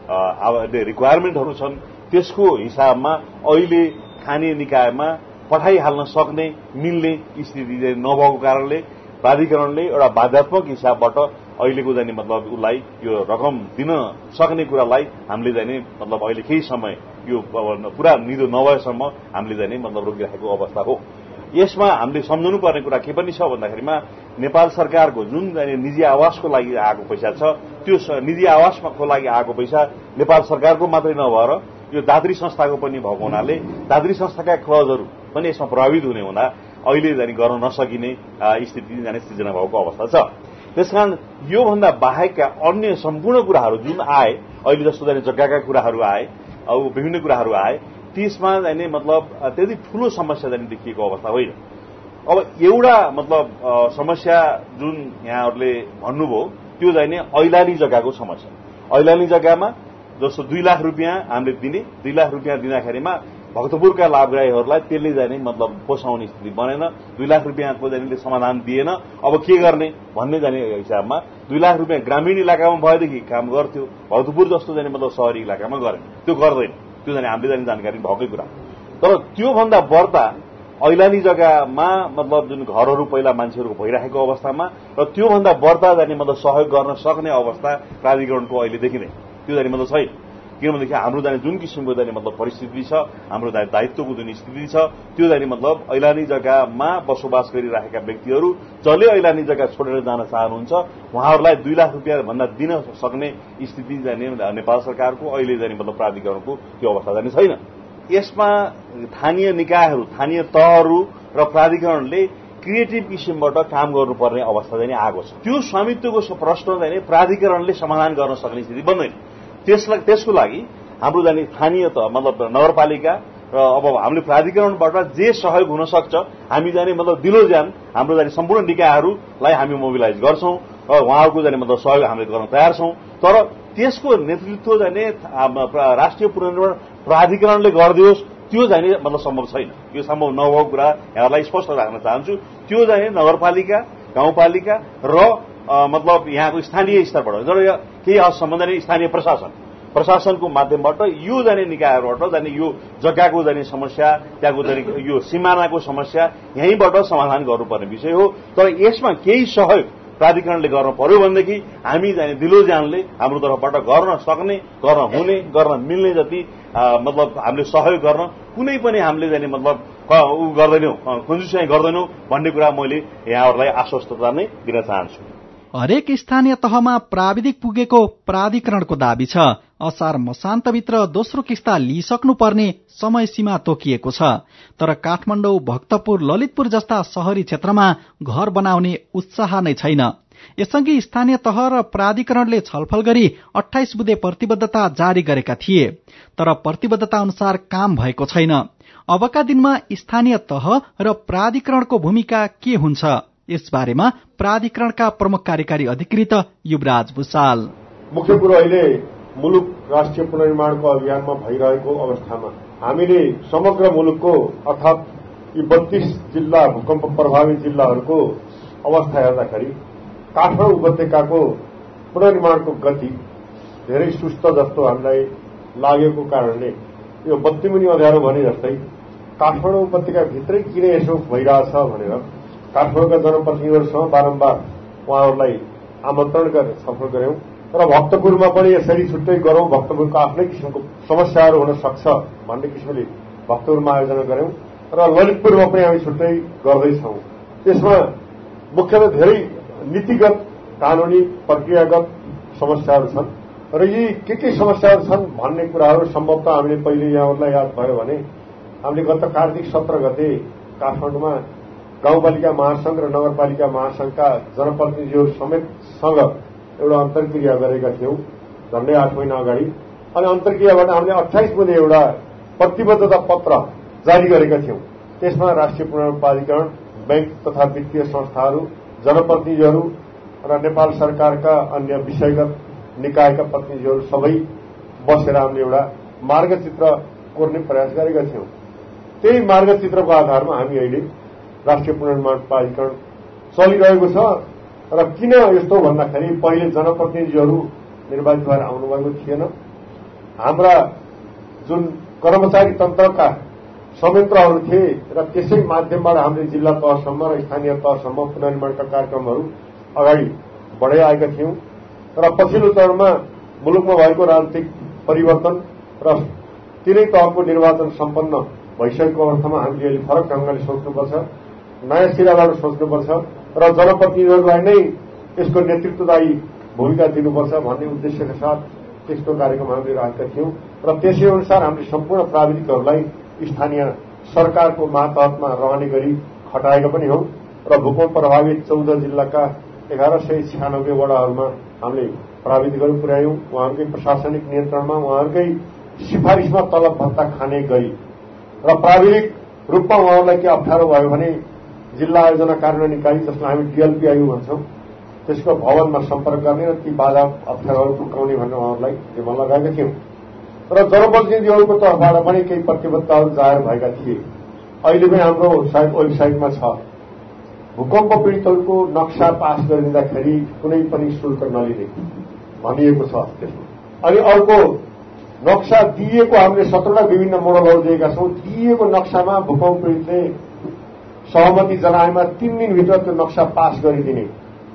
रिक्वायरमेन्टहरू छन् त्यसको हिसाबमा अहिले स्थानीय निकायमा पठाइहाल्न सक्ने मिल्ने स्थिति नभएको कारणले प्राधिकरणले एउटा बाध्यात्मक हिसाबबाट अहिलेको जाने मतलब उसलाई यो रकम दिन सक्ने कुरालाई हामीले जाने मतलब अहिले केही समय यो पुरा निधो नभएसम्म हामीले जाने मतलब रोकिराखेको अवस्था हो। यसमा हामीले सम्झनु पर्ने कुरा के पनि छ भन्दाखेरिमा नेपाल सरकारको जुन जाने निजी आवासको लागि आएको पैसा छ त्यो निजी आवासको लागि आएको पैसा नेपाल सरकारको मात्रै नभएर यो दादरी संस्थाको पनि भएको हुनाले दादरी संस्थाका क्लजहरू पनि यसमा प्रभावित हुने हुँदा अहिले जाने गर्न नसकिने स्थिति जाने सृजना भएको अवस्था छ। त्यसकारण योभन्दा बाहेकका अन्य सम्पूर्ण कुराहरू जुन आए अहिले जस्तो जाने जग्गाका कुराहरू आए अब विभिन्न कुराहरू आए त्यसमा जाने मतलब त्यति ठूलो समस्या जाने देखिएको अवस्था होइन। अब एउटा मतलब समस्या जुन यहाँहरूले भन्नुभयो त्यो जाने ऐलानी जग्गाको समस्या। ऐलानी जग्गामा जस्तो दुई लाख रुपियाँ हामीले दिने दुई लाख रुपियाँ दिँदाखेरिमा भक्तपुरका लाभग्राहीहरूलाई त्यसले जाने मतलब पोसाउने स्थिति बनेन। दुई लाख रुपियाँको जाने समाधान दिएन। अब के गर्ने भन्ने जाने हिसाबमा दुई लाख रुपियाँ ग्रामीण इलाकामा भएदेखि काम गर्थ्यो, भक्तपुर जस्तो जाने मतलब शहरी इलाकामा गरेन, त्यो गर्दैन। त्यो जाने हामीले जाने जानकारी भएकै कुरा। तर त्योभन्दा बढ्ता ऐलानी जग्गामा मतलब जुन घरहरू पहिला मान्छेहरूको भइरहेको अवस्थामा र त्योभन्दा बढ्ता जाने मतलब सहयोग गर्न सक्ने अवस्था प्राधिकरणको अहिले देखिँदैन। त्यो जाने मतलब छैन। किनभनेदेखि हाम्रो जाने जुन किसिमको जाने मतलब परिस्थिति छ, हाम्रो दायित्वको जुन स्थिति छ त्यो जाने मतलब ऐलानी जग्गामा बसोबास गरिरहेका व्यक्तिहरू जसले ऐलानी जग्गा छोडेर जान चाहनुहुन्छ उहाँहरूलाई दुई लाख रुपियाँ भन्दा दिन सक्ने स्थिति जाने नेपाल सरकारको अहिले जाने मतलब प्राधिकरणको त्यो अवस्था जाने छैन। यसमा स्थानीय निकायहरू, स्थानीय तहहरू र प्राधिकरणले क्रिएटिभ किसिमबाट काम गर्नुपर्ने अवस्था चाहिँ आएको छ। त्यो स्वामित्वको प्रश्न चाहिँ प्राधिकरणले समाधान गर्न सक्ने स्थिति बन्दैन। त्यसलाई त्यसको लागि हाम्रो जाने स्थानीय तह मतलब नगरपालिका र अब हामीले प्राधिकरणबाट जे सहयोग हुन सक्छ हामी जाने मतलब दिलोजान हाम्रो जाने सम्पूर्ण निकायहरूलाई हामी मोबिलाइज गर्छौं र उहाँहरूको जाने मतलब सहयोग हामीले गर्न तयार छौं। तर त्यसको नेतृत्व जाने राष्ट्रिय पुनर्निर्माण प्राधिकरणले गरिदियोस् त्यो जाने मतलब सम्भव छैन। यो सम्भव नभएको कुरा यहाँहरूलाई स्पष्ट राख्न चाहन्छु। त्यो जाने नगरपालिका, गाउँपालिका र मतलब यहाँको स्थानीय स्तरबाट जब केही हदसम्म जाने स्थानीय प्रशासन प्रशासनको माध्यमबाट यो जाने निकायहरूबाट जाने यो जग्गाको जाने समस्या, त्यहाँको जाने यो सिमानाको समस्या यहीँबाट समाधान गर्नुपर्ने विषय हो। तर यसमा केही सहयोग प्राधिकरणले गर्न पर्यो भनेदेखि हामी जाने दिलोजानले हाम्रो तर्फबाट गर्न सक्ने, गर्न हुने, गर्न मिल्ने जति मतलब हामीले सहयोग गर्न कुनै पनि हामीले जाने मतलब उ गर्दैनौँ, कन्जुसाइ गर्दैनौँ भन्ने कुरा मैले यहाँहरूलाई आश्वस्तता नै दिन चाहन्छु। हरेक स्थानीय तहमा प्राविधिक पुगेको प्राधिकरणको दाबी छ। असार मसान्तभित्र दोस्रो किस्ता लिइसक्नुपर्ने समय सीमा तोकिएको छ। तर काठमाडौँ, भक्तपुर, ललितपुर जस्ता शहरी क्षेत्रमा घर बनाउने उत्साह नै छैन। यसअघि स्थानीय तह र प्राधिकरणले छलफल गरी अठाइस बुँदे प्रतिबद्धता जारी गरेका थिए, तर प्रतिबद्धता अनुसार काम भएको छैन। अबका दिनमा स्थानीय तह र प्राधिकरणको भूमिका के हुन्छ, यसबारेमा प्राधिकरणका प्रमुख कार्यकारी अधिकृत युवराज भुषाल। मुख्य कुरो अहिले मुलुक राष्ट्रिय पुनर्निर्माणको अभियानमा भइरहेको अवस्थामा हामीले समग्र मुलुकको अर्थात यी बत्तीस जिल्ला भूकम्प प्रभावित जिल्लाहरूको अवस्था हेर्दाखेरि काठमाडौँ उपत्यकाको पुनर्निर्माणको गति धेरै सुस्त जस्तो हामीलाई लागेको कारणले यो बत्तीमुनि अँध्यारो भने जस्तै काठमाडौँ उपत्यकाभित्रै किन यसो भइरहेछ भनेर काठमाडौँका जनप्रतिनिधिहरूसँग बारम्बार उहाँहरूलाई आमन्त्रण गरेर छलफल गर्यौं र भक्तपुरमा पनि यसरी छुट्टै गरौं, भक्तपुरको आफ्नै किसिमको समस्याहरू हुन सक्छ भन्ने किसिमले भक्तपुरमा आयोजना गर्यौं र ललितपुरमा पनि हामी छुट्टै गर्दैछौं। यसमा मुख्यतः धेरै नीतिगत, कानूनी, प्रक्रियागत समस्याहरू छन् र यी के के समस्याहरू छन् भन्ने कुराहरू सम्भवतः हामीले पहिले यहाँहरूलाई याद भयो भने हामीले गत कार्तिक सत्र गते काठमाडौँमा गाउँपालिका महासंघ र नगरपालिका महासंघका जनप्रतिनिधिहरू समेतसँग एउटा अन्तर्क्रिया गरेका थियौं झण्डै आठ महिना अगाडि। अनि अन्तर्क्रियाबाट हामीले अठाइस बुँदे एउटा प्रतिबद्धता पत्र जारी गरेका थियौं। त्यसमा राष्ट्रिय पुनर्निर्माण प्राधिकरण, बैंक तथा वित्तीय संस्थाहरू, जनप्रतिनिधिहरू र नेपाल सरकारका अन्य विषयगत निकायका प्रतिनिधिहरू सबै बसेर हामीले एउटा मार्गचित्र कोर्ने प्रयास गरेका थियौं। त्यही मार्गचित्रको आधारमा हामी अहिले राष्ट्रिय पुनर्निर्माण प्राधिकरण चलिरहेको छ। र किन यस्तो भन्दाखेरि पहिले जनप्रतिनिधिहरू निर्वाचित भएर आउनुभएको थिएन हाम्रा जुन कर्मचारी तन्त्रका संयन्त्रहरू थिए र त्यसै माध्यमबाट हामीले जिल्ला तहसम्म र स्थानीय तहसम्म पुनर्निर्माणका कार्यक्रमहरू अगाडि बढाइ आएका थियौं र पछिल्लो चरणमा मुलुकमा भएको राजनीतिक परिवर्तन र तिनै तहको निर्वाचन सम्पन्न भइसकेको अवस्थामा हामीले अहिले फरक ढंगले सोच्नुपर्छ, नयाँ सिराबाट सोच्नुपर्छ र जनप्रतिनिधिहरूलाई नै यसको नेतृत्वदायी भूमिका दिनुपर्छ भन्ने उद्देश्यका साथ त्यस्तो कार्यक्रम हामीले राखेका थियौं र त्यसै अनुसार हामीले सम्पूर्ण प्राविधिकहरूलाई स्थानीय सरकारको मातहतमा रहने गरी खटाएका पनि हौं र भूकम्प प्रभावित चौध जिल्लाका एघार सय छ्यानब्बे वडाहरूमा हामीले प्राविधिकहरू पुर्यायौं। उहाँहरूकै प्रशासनिक नियन्त्रणमा उहाँहरूकै सिफारिसमा तलब भत्ता खाने गरी र प्राविधिक रूपमा उहाँहरूलाई के अप्ठ्यारो भयो भने जिल्ला आयोजना कार्यान्वयन इकाइ जसलाई हामी डिएलपीआई भन्छौं त्यसको भवनमा सम्पर्क गर्ने र ती बाधा अप्ठ्यारोहरू पुर्याउने भनेर उहाँहरूलाई जिम्मा लगाएका थियौं र जनप्रतिनिधिहरूको तर्फबाट पनि केही प्रतिबद्धताहरू जाहेर भएका थिए। अहिले पनि हाम्रो साइट वेबसाइटमा छ, भूकम्प पीडितहरूको नक्सा पास गरिदिँदाखेरि कुनै पनि शुल्क नलिने भनिएको छ त्यसमा। अनि अर्को नक्सा दिइएको हामीले सत्रवटा विभिन्न मोडलहरू दिएका छौं। दिइएको नक्सामा भूकम्प पीडितले सहमति जनाएमा तीन दिनभित्र त्यो नक्सा पास गरिदिने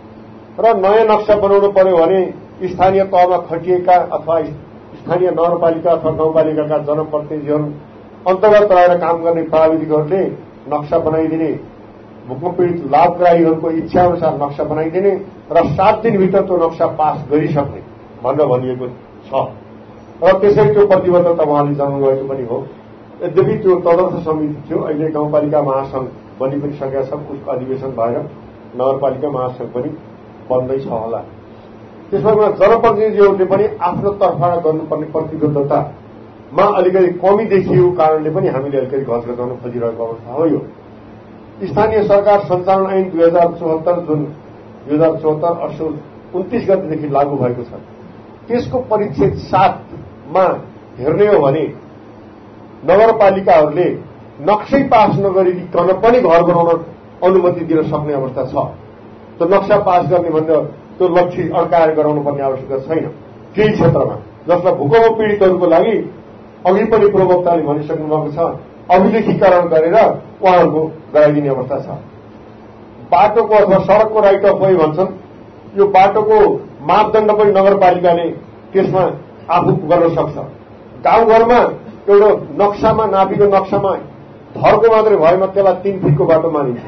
र नयाँ नक्सा बनाउनु पर्यो भने स्थानीय तहमा खटिएका अथवा स्थानीय नगरपालिका अथवा गाउँपालिकाका जनप्रतिनिधिहरू अन्तर्गत रहेर काम गर्ने प्राविधिकहरूले नक्सा बनाइदिने, भूकम्प पीडित लाभग्राहीहरूको इच्छा अनुसार नक्सा बनाइदिने र सात दिनभित्र त्यो नक्सा पास गरिसक्ने भनेर भनिएको छ र त्यसरी त्यो प्रतिबद्धता उहाँले जनाउनु भएको पनि हो। यद्यपि त्यो तदर्थ समिति थियो, अहिले गाउँपालिका महासंघ बनि पनि सकेका छ, उसको अधिवेशन भएर नगरपालिका महासंघ पनि बन्दैछ होला। त्यसमा जनप्रतिनिधिहरूले पनि आफ्नो तर्फबाट गर्नुपर्ने प्रतिबद्धतामा अलिकति कमी देखिएको कारणले पनि हामीले अलिकति घस घटाउन खोजिरहेको अवस्था हो। यो स्थानीय सरकार सञ्चालन ऐन दुई हजार चौहत्तर जुन दुई हजार चौहत्तर असोज उन्तीस गतेदेखि लागू भएको छ, त्यसको परिच्छेद सातमा हेर्ने हो भने नगरपालिकाहरूले नक्सै पास नगरिकन पनि घर बनाउन अनुमति दिन सक्ने अवस्था छ। त्यो नक्सा पास गर्ने भन्दा त्यो लक्ष्य अड्काएर गराउनु पर्ने आवश्यकता छैन। केही क्षेत्रमा जसलाई भूकम्प पीडितहरूको लागि अघि पनि प्रवक्ताले भनिसक्नु भएको छ, अभिलेखीकरण गरेर उहाँहरूको गराइदिने अवस्था छ। बाटोको अथवा सड़कको राइट अफ वे भन्छन्, यो बाटोको मापदण्ड पनि नगरपालिकाले त्यसमा आफू गर्न सक्छ। गाउँघरमा एउटा नक्सामा नापीको नक्सामा धरको मात्रै भएमा त्यसलाई तीन फिटको बाटो मानिन्छ,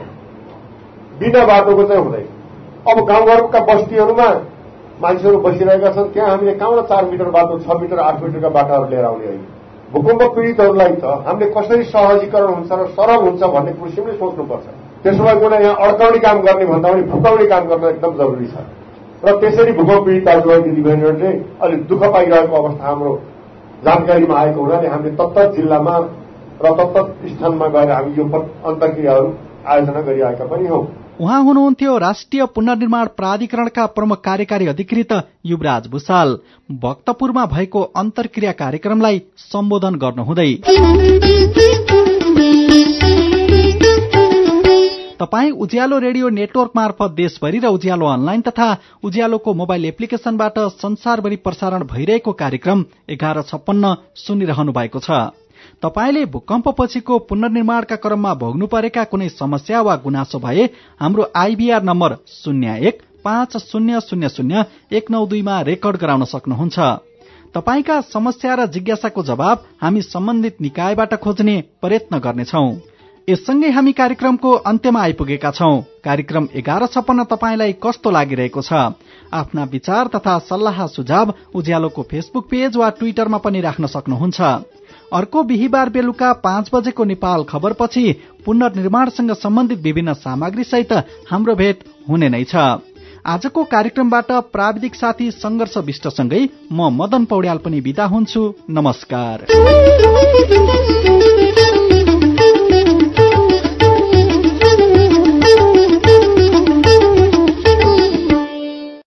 बिना बाटोको चाहिँ हुँदैन। अब गाउँघरका बस्तीहरूमा मान्छेहरू बसिरहेका छन्, त्यहाँ हामीले कहाँबाट चार मिटर बाटो, छ मिटर, आठ मिटरका बाटाहरू लिएर आउने होइन। भूकम्प पीडितहरूलाई त हामीले कसरी सहजीकरण हुन्छ र सरल हुन्छ भन्ने कुराले सोच्नुपर्छ। त्यसो भए कुनै यहाँ अड्काउने काम गर्ने भन्दा पनि फुकाउने काम गर्न एकदम जरुरी छ र त्यसरी भूकम्प पीडित दाजुभाइ दिदीबहिनीहरूले अलिक दुःख पाइरहेको अवस्था हाम्रो जानकारीमा आएको हुनाले हामीले तत्त जिल्लामा र तत्त स्थानमा गएर हामी यो अन्तर्क्रियाहरू आयोजना गरिआएका पनि हौं। उहाँ हुनुहुन्थ्यो राष्ट्रिय पुनर्निर्माण प्राधिकरणका प्रमुख कार्यकारी अधिकृत युवराज भुसाल। भक्तपुरमा भएको अन्तर्क्रिया कार्यक्रमलाई सम्बोधन गर्नुहुँदै तपाई उज्यालो रेडियो नेटवर्क मार्फत देशभरि र उज्यालो अनलाइन तथा उज्यालोको मोबाइल एप्लिकेशनबाट संसारभरि प्रसारण भइरहेको कार्यक्रम एघार छप्पन्न सुनिरहनु भएको छ। तपाईले भूकम्पपछिको पुनर्निर्माणका क्रममा भोग्नु परेका कुनै समस्या वा गुनासो भए हाम्रो आईबीआर नम्बर शून्य एक पाँच शून्य शून्य शून्य एक नौ दुईमा रेकर्ड गराउन सक्नुहुन्छ। तपाईका समस्या र जिज्ञासाको जवाब हामी सम्बन्धित निकायबाट खोज्ने प्रयत्न गर्नेछौं। यससँगै हामी कार्यक्रमको अन्त्यमा आइपुगेका छौं। कार्यक्रम एघार छप्पन्न तपाईलाई कस्तो लागिरहेको छ? आफ्ना विचार तथा सल्लाह सुझाव उज्यालोको फेसबुक पेज वा ट्विटरमा पनि राख्न सक्नुहुन्छ। अर्को बिहिबार बेलुका पाँच बजेको नेपाल खबरपछि पुनर्निर्माणसँग सम्बन्धित विभिन्न सामग्री सहित हाम्रो भेट हुने नै छ। आजको कार्यक्रमबाट प्राविधिक साथी संघर्ष विष्टसँगै म मदन पौड्याल पनि बिदा हुन्छु। नमस्कार।